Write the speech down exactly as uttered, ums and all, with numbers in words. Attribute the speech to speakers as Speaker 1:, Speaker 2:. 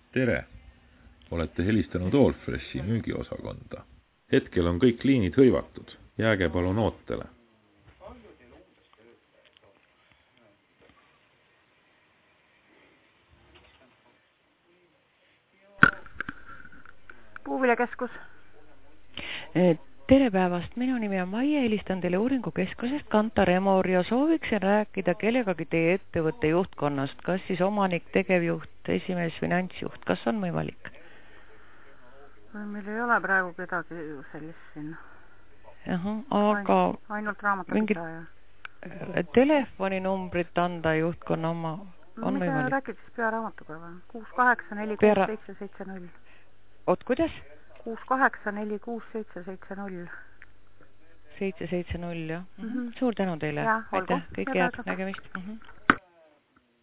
Speaker 1: Tere! Olete helistanud Allfreshi müügiosakonda. Hetkel on kõik liinid hõivatud. Jääge palun ootele.
Speaker 2: Puuviljakeskus.
Speaker 3: Tere päevast, minu nimi on Maie, helistan teile uuringukeskusest Kantar Emor ja sooviksin rääkida kellegagi teie ettevõtte juhtkonnast, kas siis omanik, tegevjuht, esimees, finantsjuht, kas on võimalik?
Speaker 2: Meil ei ole praegu kedagi sellist siin.
Speaker 3: Aha, aga
Speaker 2: ainult raamatupidaja.
Speaker 3: Telefoninumbrit anda juhtkonna oma on
Speaker 2: Mida
Speaker 3: võimalik?
Speaker 2: Rääkid siis pearaamatuga või? kuus kaheksa neli kuus seitse seitse null.
Speaker 3: Oot, kuidas?
Speaker 2: kuus kaheksa neli kuus seitse seitse null.
Speaker 3: seitse seitse null, jah.
Speaker 2: Mm -hmm.
Speaker 3: Suur tänu teile.
Speaker 2: Ja,
Speaker 3: aitäh, kõik head
Speaker 2: Nägemist.
Speaker 3: nägemist. Mm -hmm.